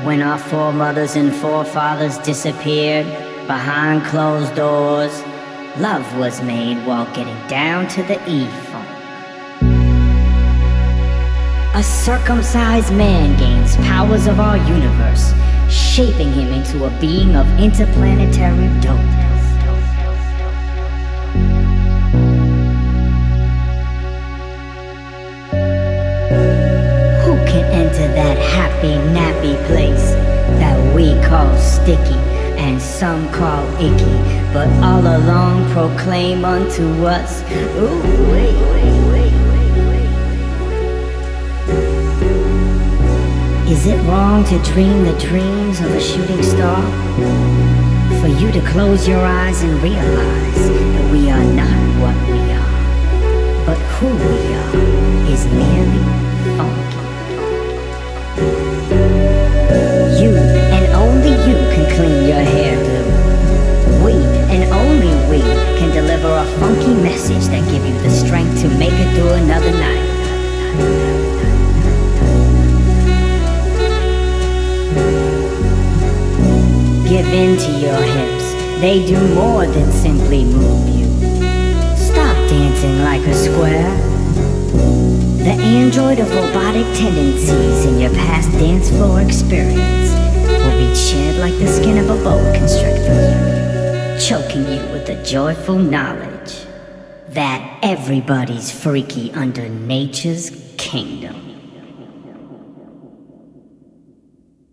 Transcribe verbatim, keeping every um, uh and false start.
When our foremothers and forefathers disappeared behind closed doors, love was made while getting down to the E-funk. A circumcised man gains powers of our universe, shaping him into a being of interplanetary dopeness. Who can enter that happy, nappy place that we call sticky and some call icky, but all along proclaim unto us, ooh, wait, wait, wait, wait, wait, wait. Is it wrong to dream the dreams of a shooting star? For you to close your eyes and realize that we are not what we are, but who we are is merely funky. You and only you can clean your hair blue. We and only we can deliver a funky message that give you the strength to make it through another night. Give in to your hips, they do more than simply move you. Stop dancing like a square. The android of robotic tendencies in your past dance floor experience will be shed like the skin of a boa constrictor, choking you with the joyful knowledge that everybody's freaky under nature's kingdom.